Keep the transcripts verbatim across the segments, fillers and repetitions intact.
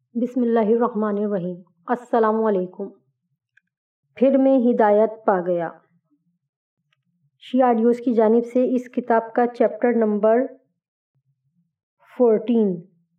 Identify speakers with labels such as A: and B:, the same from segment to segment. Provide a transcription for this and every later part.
A: بسم اللہ الرحمن الرحیم۔ السلام علیکم۔ پھر میں ہدایت پا گیا۔ شیعہ آڈیوز کی جانب سے اس کتاب کا چیپٹر نمبر فورٹین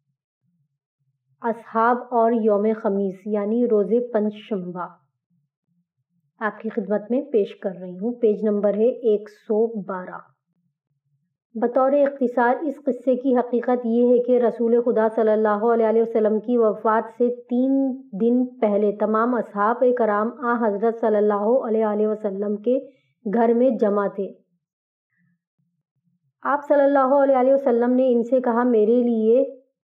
A: اصحاب اور یوم خمیس یعنی روز پنج شنبہ آپ کی خدمت میں پیش کر رہی ہوں۔ پیج نمبر ہے ایک سو بارہ۔ بطور اختصار اس قصے کی حقیقت یہ ہے کہ رسول خدا صلی اللہ علیہ وسلم کی وفات سے تین دن پہلے تمام اصحاب کرام آن حضرت صلی اللہ علیہ وسلم کے گھر میں جمع تھے۔ آپ صلی اللہ علیہ وسلم نے ان سے کہا، میرے لیے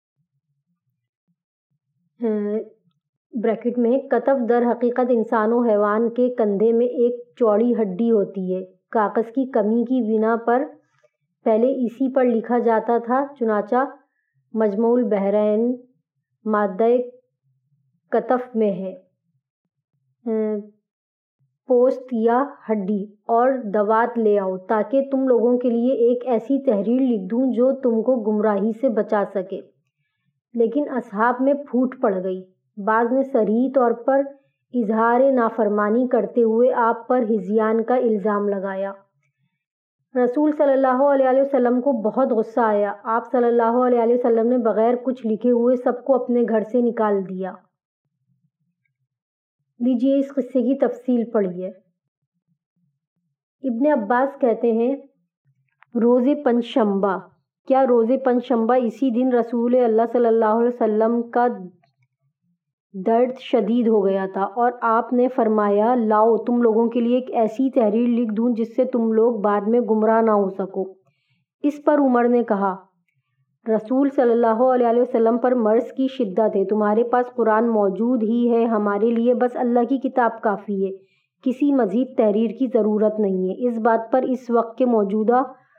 A: بریکٹ میں کتف در حقیقت انسان و حیوان کے کندھے میں ایک چوڑی ہڈی ہوتی ہے۔ کاغذ کی کمی کی بنا پر پہلے اسی پر لکھا جاتا تھا، چنانچہ مجموع البحرین مادہ کتف میں ہے، پوست یا ہڈی اور دوات لے آؤ تاکہ تم لوگوں کے لیے ایک ایسی تحریر لکھ دوں جو تم کو گمراہی سے بچا سکے۔ لیکن اصحاب میں پھوٹ پڑ گئی۔ بعض نے صریح طور پر اظہار نافرمانی کرتے ہوئے آپ پر ہذیان کا الزام لگایا۔ رسول صلی اللہ علیہ وسلم کو بہت غصہ آیا۔ آپ صلی اللہ علیہ وسلم نے بغیر کچھ لکھے ہوئے سب کو اپنے گھر سے نکال دیا۔ لیجئے اس قصے کی تفصیل پڑھیے۔ ابن عباس کہتے ہیں، روز پنج شنبہ، کیا روز پنج شنبہ اسی دن رسول اللہ صلی اللہ علیہ وسلم کا درد شدید ہو گیا تھا اور آپ نے فرمایا، لاؤ تم لوگوں کے لیے ایک ایسی تحریر لکھ دوں جس سے تم لوگ بعد میں گمراہ نہ ہو سکو۔ اس پر عمر نے کہا، رسول صلی اللہ علیہ وسلم پر مرض کی شدت ہے، تمہارے پاس قرآن موجود ہی ہے، ہمارے لیے بس اللہ کی کتاب کافی ہے، کسی مزید تحریر کی ضرورت نہیں ہے۔ اس بات پر اس وقت کے موجودہ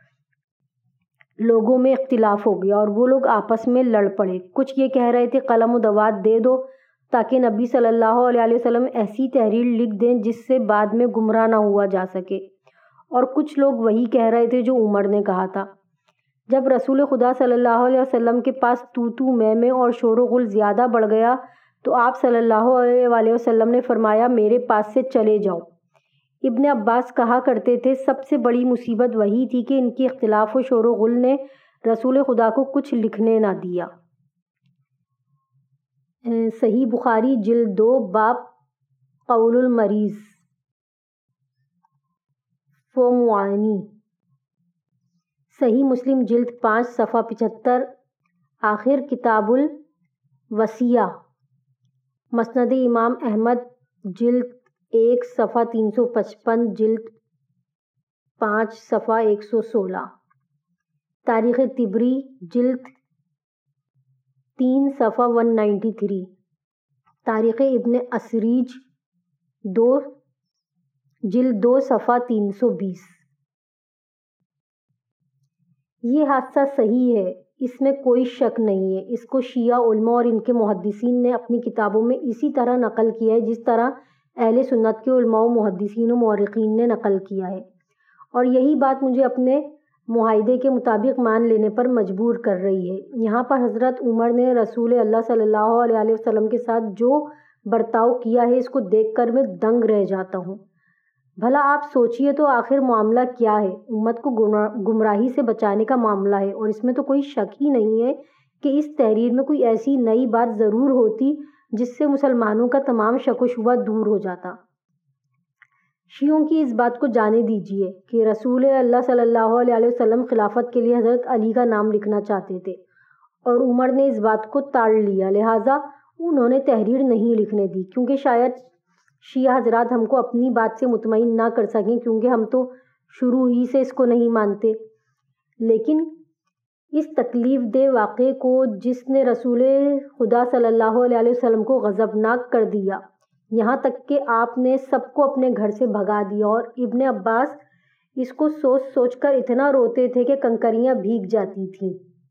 A: لوگوں میں اختلاف ہو گیا اور وہ لوگ آپس میں لڑ پڑے۔ کچھ یہ کہہ رہے تھے قلم و دوات دے دو تاکہ نبی صلی اللہ علیہ وسلم ایسی تحریر لکھ دیں جس سے بعد میں گمراہ نہ ہوا جا سکے، اور کچھ لوگ وہی کہہ رہے تھے جو عمر نے کہا تھا۔ جب رسول خدا صلی اللہ علیہ وسلم کے پاس تو تو میں میں اور شور و غل زیادہ بڑھ گیا تو آپ صلی اللہ علیہ وسلم نے فرمایا، میرے پاس سے چلے جاؤ۔ ابن عباس کہا کرتے تھے، سب سے بڑی مصیبت وہی تھی کہ ان کے اختلاف و شور و غل نے رسول خدا کو کچھ لکھنے نہ دیا۔ صحیح بخاری جلد دو باب قول المریض و معانی، صحیح مسلم جلد پانچ صفحہ پچہتر، آخر کتاب الوصیہ، مسند امام احمد جلد ایک صفحہ تین سو پچپن، جلد پانچ صفحہ ایک سو سولہ، تاریخ طبری جلد تین صفحہ ون نائنٹی تھری، تاریخ ابن اسیرج دو جلد دو صفحہ تین سو بیس۔ یہ حادثہ صحیح ہے، اس میں کوئی شک نہیں ہے۔ اس کو شیعہ علماء اور ان کے محدثین نے اپنی کتابوں میں اسی طرح نقل کیا ہے جس طرح اہل سنت کے علماء و محدثین و مورخین نے نقل کیا ہے، اور یہی بات مجھے اپنے معاہدے کے مطابق مان لینے پر مجبور کر رہی ہے۔ یہاں پر حضرت عمر نے رسول اللہ صلی اللہ علیہ وسلم کے ساتھ جو برتاؤ کیا ہے اس کو دیکھ کر میں دنگ رہ جاتا ہوں۔ بھلا آپ سوچئے تو آخر معاملہ کیا ہے؟ امت کو گمراہی سے بچانے کا معاملہ ہے، اور اس میں تو کوئی شک ہی نہیں ہے کہ اس تحریر میں کوئی ایسی نئی بات ضرور ہوتی جس سے مسلمانوں کا تمام شک و شبہ دور ہو جاتا۔ شیعوں کی اس بات کو جانے دیجئے کہ رسول اللہ صلی اللہ علیہ وسلم خلافت کے لیے حضرت علی کا نام لکھنا چاہتے تھے، اور عمر نے اس بات کو ٹال لیا، لہٰذا انہوں نے تحریر نہیں لکھنے دی، کیونکہ شاید شیعہ حضرات ہم کو اپنی بات سے مطمئن نہ کر سکیں، کیونکہ ہم تو شروع ہی سے اس کو نہیں مانتے۔ لیکن اس تکلیف دہ واقعے کو جس نے رسول خدا صلی اللہ علیہ وسلم کو غضبناک کر دیا، یہاں تک کہ آپ نے سب کو اپنے گھر سے بھگا دیا، اور ابن عباس اس کو سوچ سوچ کر اتنا روتے تھے کہ کنکریاں بھیگ جاتی تھیں۔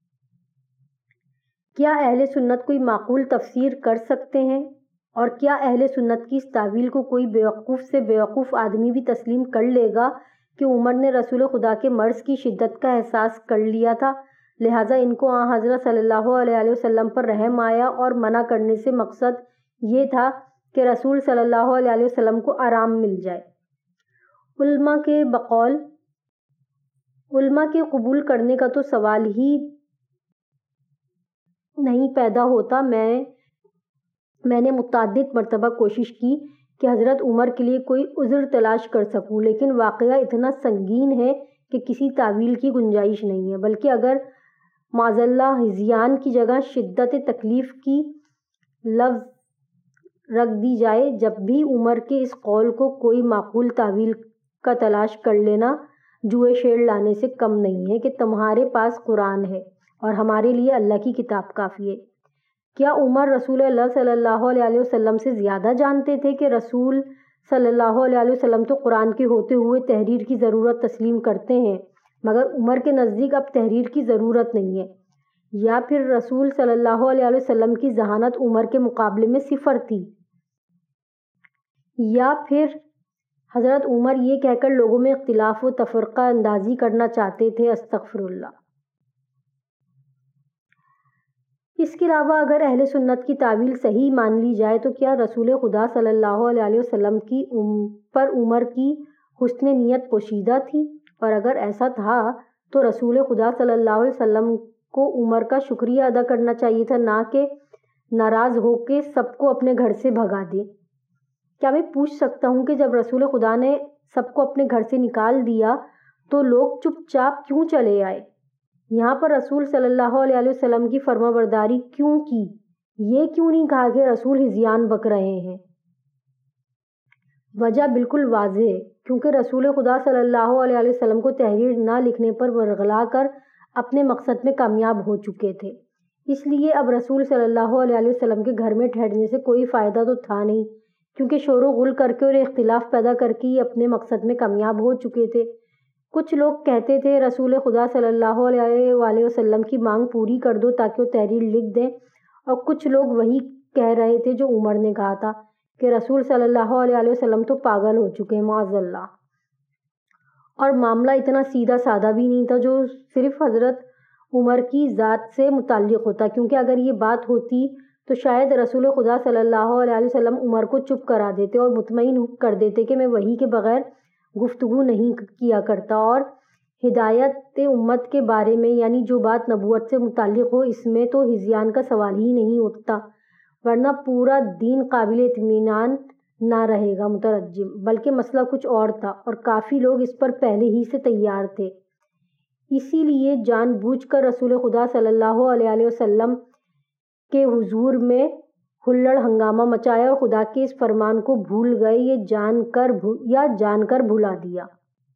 A: کیا اہل سنت کوئی معقول تفسیر کر سکتے ہیں؟ اور کیا اہل سنت کی اس تعویل کو کوئی بیوقوف سے بیوقوف آدمی بھی تسلیم کر لے گا کہ عمر نے رسول خدا کے مرض کی شدت کا احساس کر لیا تھا، لہٰذا ان کو آن حضرت صلی اللہ علیہ وسلم پر رحم آیا اور منع کرنے سے مقصد یہ تھا کہ رسول صلی اللہ علیہ وسلم کو آرام مل جائے۔ علماء کے بقول علماء کے قبول کرنے کا تو سوال ہی نہیں پیدا ہوتا۔ میں میں نے متعدد مرتبہ کوشش کی کہ حضرت عمر کے لیے کوئی عذر تلاش کر سکوں، لیکن واقعہ اتنا سنگین ہے کہ کسی تعویل کی گنجائش نہیں ہے، بلکہ اگر معاذ اللہ ہذیان کی جگہ شدت تکلیف کی لفظ رکھ دی جائے، جب بھی عمر کے اس قول کو کوئی معقول تعویل کا تلاش کر لینا جوئے شعر لانے سے کم نہیں ہے کہ تمہارے پاس قرآن ہے اور ہمارے لیے اللہ کی کتاب کافی ہے۔ کیا عمر رسول اللہ صلی اللہ علیہ وسلم سے زیادہ جانتے تھے کہ رسول صلی اللہ علیہ وسلم تو قرآن کے ہوتے ہوئے تحریر کی ضرورت تسلیم کرتے ہیں، مگر عمر کے نزدیک اب تحریر کی ضرورت نہیں ہے؟ یا پھر رسول صلی اللہ علیہ وسلم کی ذہانت عمر کے مقابلے میں صفر تھی؟ یا پھر حضرت عمر یہ کہہ کر لوگوں میں اختلاف و تفرقہ اندازی کرنا چاہتے تھے؟ استغفر اللہ۔ اس کے علاوہ اگر اہل سنت کی تعویل صحیح مان لی جائے تو کیا رسول خدا صلی اللہ علیہ وسلم کی پر عمر کی حسن نیت پوشیدہ تھی؟ اور اگر ایسا تھا تو رسول خدا صلی اللہ علیہ وسلم کو عمر کا شکریہ ادا کرنا چاہیے تھا، نہ کہ ناراض ہو کے سب کو اپنے گھر سے بھگا دے۔ کیا میں پوچھ سکتا ہوں کہ جب رسول خدا نے سب کو اپنے گھر سے نکال دیا تو لوگ چپ چاپ کیوں چلے آئے؟ یہاں پر رسول صلی اللہ علیہ وسلم کی فرما برداری کیوں کی؟ یہ کیوں نہیں کہا کہ رسول ہذیان بک رہے ہیں؟ وجہ بالکل واضح ہے، کیونکہ رسول خدا صلی اللہ علیہ وسلم کو تحریر نہ لکھنے پر ورغلا کر اپنے مقصد میں کامیاب ہو چکے تھے۔ اس لیے اب رسول صلی اللہ علیہ وسلم کے گھر میں ٹھہرنے سے کوئی فائدہ تو تھا نہیں، کیونکہ شور و غل کر کے اور اختلاف پیدا کر کے یہ اپنے مقصد میں کامیاب ہو چکے تھے۔ کچھ لوگ کہتے تھے رسول خدا صلی اللہ علیہ وآلہ وسلم کی مانگ پوری کر دو تاکہ وہ تحریر لکھ دیں، اور کچھ لوگ وہی کہہ رہے تھے جو عمر نے کہا تھا کہ رسول صلی اللہ علیہ وسلم تو پاگل ہو چکے ہیں معاذ اللہ۔ اور معاملہ اتنا سیدھا سادہ بھی نہیں تھا جو صرف حضرت عمر کی ذات سے متعلق ہوتا، کیونکہ اگر یہ بات ہوتی تو شاید رسول خدا صلی اللہ علیہ وسلم عمر کو چپ کرا دیتے اور مطمئن کر دیتے کہ میں وحی کے بغیر گفتگو نہیں کیا کرتا، اور ہدایت امت کے بارے میں یعنی جو بات نبوت سے متعلق ہو اس میں تو ہذیان کا سوال ہی نہیں اٹھتا، ورنہ پورا دین قابل اطمینان نہ رہے گا مترجم۔ بلکہ مسئلہ کچھ اور تھا اور کافی لوگ اس پر پہلے ہی سے تیار تھے، اسی لیے جان بوجھ کر رسول خدا صلی اللہ علیہ وسلم کے حضور میں ہلڑ ہنگامہ مچایا اور خدا کے اس فرمان کو بھول گئے یہ جان کر یا جان کر بھلا دیا۔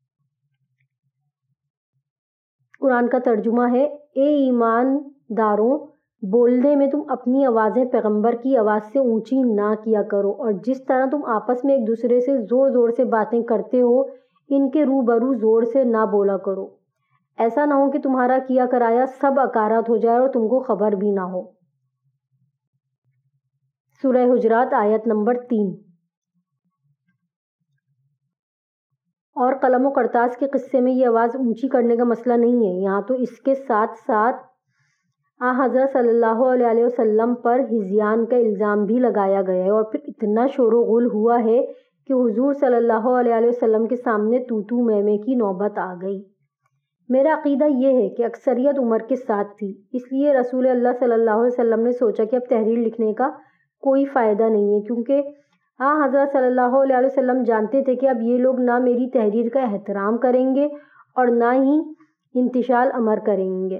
A: قرآن کا ترجمہ ہے: اے ایمانداروں، بولنے میں تم اپنی آوازیں پیغمبر کی آواز سے اونچی نہ کیا کرو، اور جس طرح تم آپس میں ایک دوسرے سے زور زور سے باتیں کرتے ہو ان کے روبرو زور سے نہ بولا کرو، ایسا نہ ہو کہ تمہارا کیا کرایا سب اکارات ہو جائے اور تم کو خبر بھی نہ ہو۔ سورہ حجرات آیت نمبر تین۔ اور قلم و کرتاس کے قصے میں یہ آواز اونچی کرنے کا مسئلہ نہیں ہے، یہاں تو اس کے ساتھ ساتھ آ حضرت صلی اللہ علیہ وسلم پر ہذیان کا الزام بھی لگایا گیا ہے، اور پھر اتنا شور و غل ہوا ہے کہ حضور صلی اللہ علیہ وسلم کے سامنے تو تو میں میں کی نوبت آ گئی۔ میرا عقیدہ یہ ہے کہ اکثریت عمر کے ساتھ تھی، اس لیے رسول اللہ صلی اللہ علیہ وسلم نے سوچا کہ اب تحریر لکھنے کا کوئی فائدہ نہیں ہے، کیونکہ ہاں حضرت صلی اللہ علیہ وسلم جانتے تھے کہ اب یہ لوگ نہ میری تحریر کا احترام کریں گے اور نہ ہی انتشال امر کریں گے،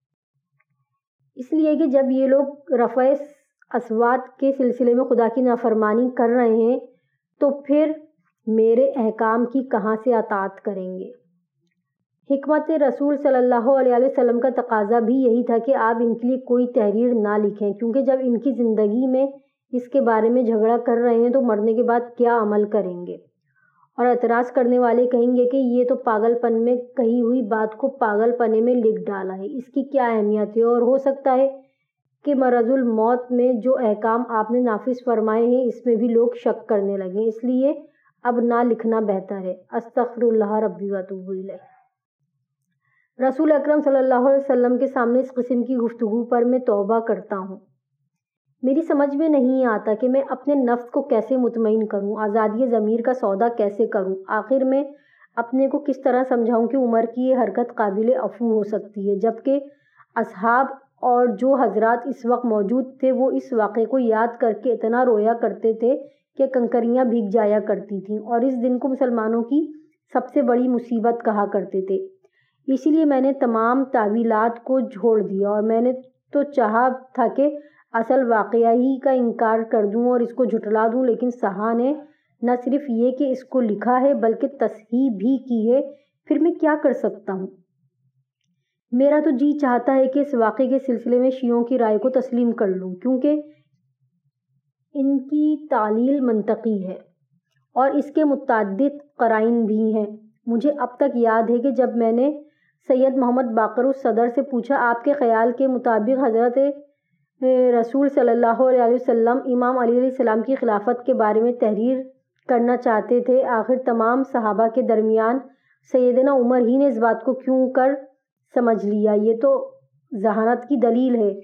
A: اس لیے کہ جب یہ لوگ رفع اصوات کے سلسلے میں خدا کی نافرمانی کر رہے ہیں تو پھر میرے احکام کی کہاں سے اطاعت کریں گے۔ حکمت رسول صلی اللہ علیہ وسلم کا تقاضا بھی یہی تھا کہ آپ ان کے لیے کوئی تحریر نہ لکھیں، کیونکہ جب ان کی زندگی میں اس کے بارے میں جھگڑا کر رہے ہیں تو مرنے کے بعد کیا عمل کریں گے؟ اور اعتراض کرنے والے کہیں گے کہ یہ تو پاگل پن میں کہی ہوئی بات کو پاگل پنے میں لکھ ڈالا ہے، اس کی کیا اہمیت ہے؟ اور ہو سکتا ہے کہ مرض الموت میں جو احکام آپ نے نافذ فرمائے ہیں اس میں بھی لوگ شک کرنے لگیں، اس لیے اب نہ لکھنا بہتر ہے۔ استغفر اللہ ربی و اتوب الیہ۔ رسول اکرم صلی اللہ علیہ وسلم کے سامنے اس قسم کی گفتگو پر میں توبہ کرتا ہوں۔ میری سمجھ میں نہیں آتا کہ میں اپنے نفس کو کیسے مطمئن کروں، آزادی ضمیر کا سودا کیسے کروں۔ آخر میں اپنے کو کس طرح سمجھاؤں کہ عمر کی یہ حرکت قابل عفو ہو سکتی ہے، جبکہ اصحاب اور جو حضرات اس وقت موجود تھے وہ اس واقعے کو یاد کر کے اتنا رویا کرتے تھے کہ کنکریاں بھیگ جایا کرتی تھیں، اور اس دن کو مسلمانوں کی سب سے بڑی مصیبت کہا کرتے تھے۔ اسی لیے میں نے تمام تعویلات کو چھوڑ دیا، اور میں نے تو چاہا تھا کہ اصل واقعہ ہی کا انکار کر دوں اور اس کو جھٹلا دوں، لیکن سہا نے نہ صرف یہ کہ اس کو لکھا ہے بلکہ تصحیح بھی کی ہے۔ پھر میں کیا کر سکتا ہوں؟ میرا تو جی چاہتا ہے کہ اس واقعے کے سلسلے میں شیعوں کی رائے کو تسلیم کر لوں، کیونکہ ان کی تعلیل منطقی ہے اور اس کے متعدد قرائن بھی ہیں۔ مجھے اب تک یاد ہے کہ جب میں نے سید محمد باقر الصدر سے پوچھا، آپ کے خیال کے مطابق حضرت رسول صلی اللہ علیہ وسلم امام علی علیہ السلام کی خلافت کے بارے میں تحریر کرنا چاہتے تھے، آخر تمام صحابہ کے درمیان سیدنا عمر ہی نے اس بات کو کیوں کر سمجھ لیا؟ یہ تو ذہانت کی دلیل ہے۔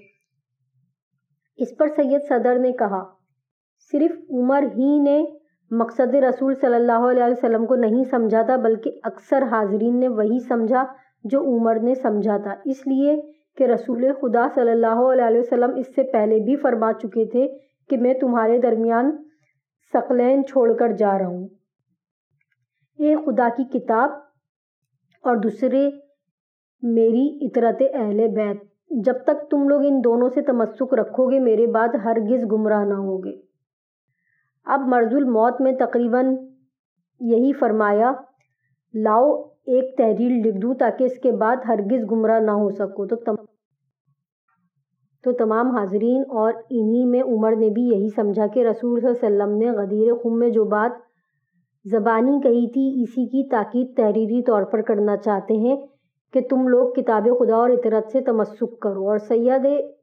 A: اس پر سید صدر نے کہا، صرف عمر ہی نے مقصد رسول صلی اللہ علیہ وسلم کو نہیں سمجھا تھا، بلکہ اکثر حاضرین نے وہی سمجھا جو عمر نے سمجھا تھا، اس لیے کہ رسول خدا صلی اللہ علیہ وسلم اس سے پہلے بھی فرما چکے تھے کہ میں تمہارے درمیان ثقلین چھوڑ کر جا رہا ہوں، ایک خدا کی کتاب اور دوسرے میری اطرت اہل بیت۔ جب تک تم لوگ ان دونوں سے تمسک رکھو گے میرے بعد ہرگز گمراہ نہ ہوگے۔ اب مرض الموت میں تقریباً یہی فرمایا، لاؤ ایک تحریر لکھ دوں تاکہ اس کے بعد ہرگز گمراہ نہ ہو سکو۔ تو تم تو تمام حاضرین اور انہی میں عمر نے بھی یہی سمجھا کہ رسول صلی اللہ علیہ وسلم نے غدیر خم میں جو بات زبانی کہی تھی اسی کی تاکید تحریری طور پر کرنا چاہتے ہیں کہ تم لوگ کتاب خدا اور اطرت سے تمسک کرو، اور سید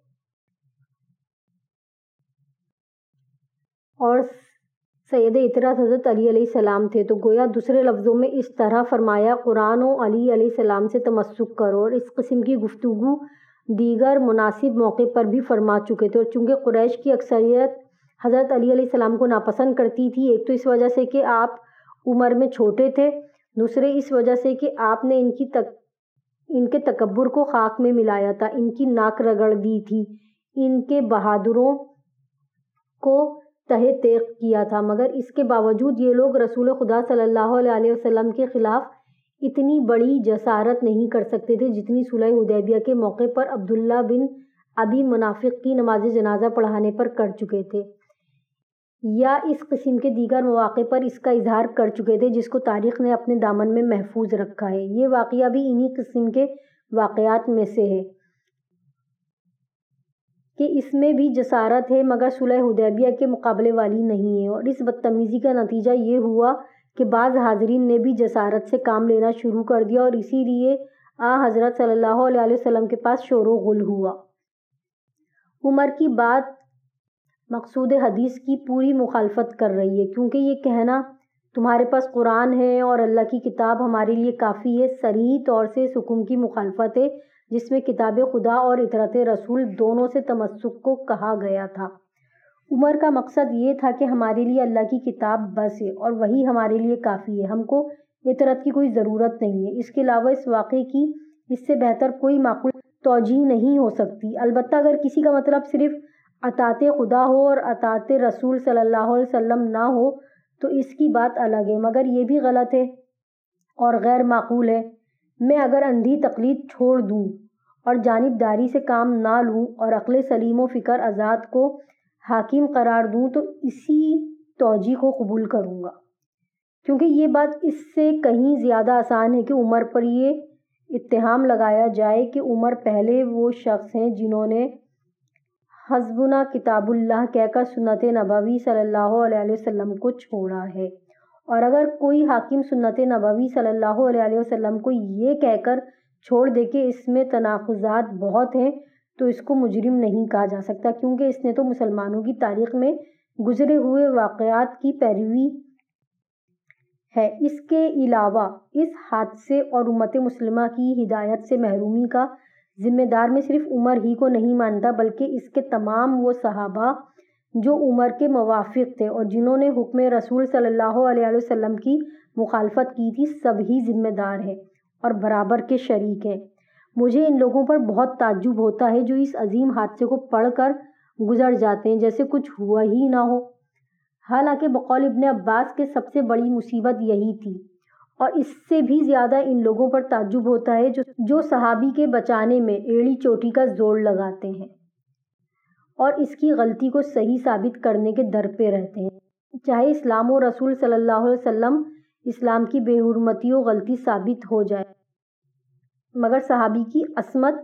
A: اور سید اطرت حضرت علی علیہ السلام تھے۔ تو گویا دوسرے لفظوں میں اس طرح فرمایا، قرآن و علی علیہ السلام سے تمسک کرو، اور اس قسم کی گفتگو دیگر مناسب موقع پر بھی فرما چکے تھے۔ اور چونکہ قریش کی اکثریت حضرت علی علیہ السلام کو ناپسند کرتی تھی، ایک تو اس وجہ سے کہ آپ عمر میں چھوٹے تھے، دوسرے اس وجہ سے کہ آپ نے ان کی تک ان کے تکبر کو خاک میں ملایا تھا، ان کی ناک رگڑ دی تھی، ان کے بہادروں کو تہہ تیغ کیا تھا، مگر اس کے باوجود یہ لوگ رسول خدا صلی اللہ علیہ وسلم کے خلاف اتنی بڑی جسارت نہیں کر سکتے تھے جتنی صلح حدیبیہ کے موقع پر عبداللہ بن ابی منافق کی نماز جنازہ پڑھانے پر کر چکے تھے، یا اس قسم کے دیگر مواقع پر اس کا اظہار کر چکے تھے جس کو تاریخ نے اپنے دامن میں محفوظ رکھا ہے۔ یہ واقعہ بھی انہی قسم کے واقعات میں سے ہے کہ اس میں بھی جسارت ہے مگر صلح حدیبیہ کے مقابلے والی نہیں ہے، اور اس بدتمیزی کا نتیجہ یہ ہوا کہ بعض حاضرین نے بھی جسارت سے کام لینا شروع کر دیا، اور اسی لیے آ حضرت صلی اللہ علیہ وسلم کے پاس شور و غل ہوا۔ عمر کی بات مقصود حدیث کی پوری مخالفت کر رہی ہے، کیونکہ یہ کہنا تمہارے پاس قرآن ہے اور اللہ کی کتاب ہمارے لیے کافی ہے صریح طور سے اس حکم کی مخالفت ہے جس میں کتاب خدا اور اطرت رسول دونوں سے تمسک کو کہا گیا تھا۔ عمر کا مقصد یہ تھا کہ ہمارے لیے اللہ کی کتاب بس ہے اور وہی ہمارے لیے کافی ہے، ہم کو اطرت کی کوئی ضرورت نہیں ہے، اس کے علاوہ اس واقعے کی اس سے بہتر کوئی معقول توجیہ نہیں ہو سکتی۔ البتہ اگر کسی کا مطلب صرف اطاعت خدا ہو اور اطاعت رسول صلی اللہ علیہ وسلم نہ ہو تو اس کی بات الگ ہے، مگر یہ بھی غلط ہے اور غیر معقول ہے۔ میں اگر اندھی تقلید چھوڑ دوں اور جانبداری سے کام نہ لوں اور عقل سلیم و فکر آزاد کو حاکم قرار دوں تو اسی توجیہ کو قبول کروں گا، کیونکہ یہ بات اس سے کہیں زیادہ آسان ہے کہ عمر پر یہ اتہام لگایا جائے کہ عمر پہلے وہ شخص ہیں جنہوں نے حسبنا کتاب اللہ کہہ کر سنت نبوی صلی اللہ علیہ وسلم کو چھوڑا ہے، اور اگر کوئی حاکم سنت نبوی صلی اللہ علیہ وسلم کو یہ کہہ کر چھوڑ دے کہ اس میں تناقضات بہت ہیں تو اس کو مجرم نہیں کہا جا سکتا، کیونکہ اس نے تو مسلمانوں کی تاریخ میں گزرے ہوئے واقعات کی پیروی ہے۔ اس کے علاوہ اس حادثے اور امت مسلمہ کی ہدایت سے محرومی کا ذمہ دار میں صرف عمر ہی کو نہیں مانتا، بلکہ اس کے تمام وہ صحابہ جو عمر کے موافق تھے اور جنہوں نے حکم رسول صلی اللہ علیہ وسلم کی مخالفت کی تھی، سب ہی ذمہ دار ہیں اور برابر کے شریک ہیں۔ مجھے ان لوگوں پر بہت تعجب ہوتا ہے جو اس عظیم حادثے کو پڑھ کر گزر جاتے ہیں جیسے کچھ ہوا ہی نہ ہو، حالانکہ بقول ابن عباس کے سب سے بڑی مصیبت یہی تھی۔ اور اس سے بھی زیادہ ان لوگوں پر تعجب ہوتا ہے جو جو صحابی کے بچانے میں ایڑی چوٹی کا زور لگاتے ہیں اور اس کی غلطی کو صحیح ثابت کرنے کے در پہ رہتے ہیں، چاہے اسلام و رسول صلی اللہ علیہ وسلم اسلام کی بے حرمتی و غلطی ثابت ہو جائے، مگر صحابی کی عصمت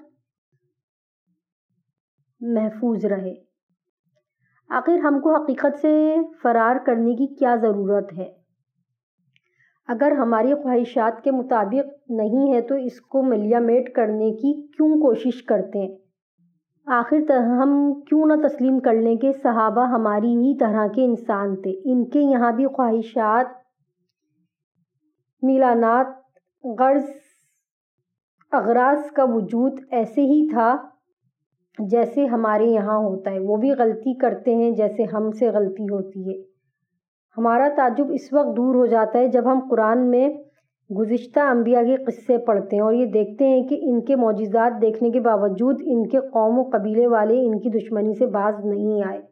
A: محفوظ رہے۔ آخر ہم کو حقیقت سے فرار کرنے کی کیا ضرورت ہے؟ اگر ہماری خواہشات کے مطابق نہیں ہے تو اس کو ملیا میٹ کرنے کی کیوں کوشش کرتے ہیں؟ آخر ہم کیوں نہ تسلیم کر لیں کہ صحابہ ہماری ہی طرح کے انسان تھے، ان کے یہاں بھی خواہشات، میلانات، غرض اغراض کا وجود ایسے ہی تھا جیسے ہمارے یہاں ہوتا ہے، وہ بھی غلطی کرتے ہیں جیسے ہم سے غلطی ہوتی ہے۔ ہمارا تعجب اس وقت دور ہو جاتا ہے جب ہم قرآن میں گزشتہ انبیاء کے قصے پڑھتے ہیں اور یہ دیکھتے ہیں کہ ان کے معجزات دیکھنے کے باوجود ان کے قوم و قبیلے والے ان کی دشمنی سے باز نہیں آئے۔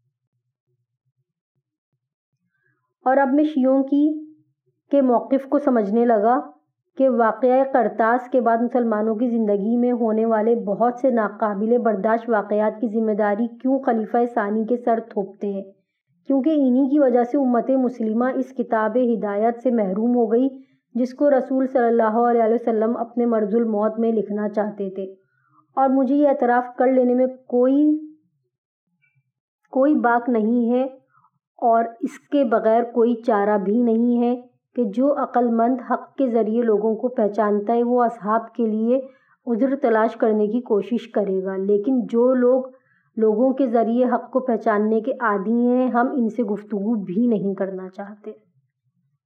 A: اور اب میں شیعوں کی کے موقف کو سمجھنے لگا کہ واقعہ قرطاس کے بعد مسلمانوں کی زندگی میں ہونے والے بہت سے ناقابل برداشت واقعات کی ذمہ داری کیوں خلیفہ ثانی کے سر تھوپتے ہیں، کیونکہ انہی کی وجہ سے امت مسلمہ اس کتاب ہدایت سے محروم ہو گئی جس کو رسول صلی اللہ علیہ وسلم اپنے مرض الموت میں لکھنا چاہتے تھے۔ اور مجھے یہ اعتراف کر لینے میں کوئی کوئی باک نہیں ہے اور اس کے بغیر کوئی چارہ بھی نہیں ہے کہ جو عقل مند حق کے ذریعے لوگوں کو پہچانتا ہے وہ اصحاب کے لیے عذر تلاش کرنے کی کوشش کرے گا، لیکن جو لوگ لوگوں کے ذریعے حق کو پہچاننے کے عادی ہیں ہم ان سے گفتگو بھی نہیں کرنا چاہتے۔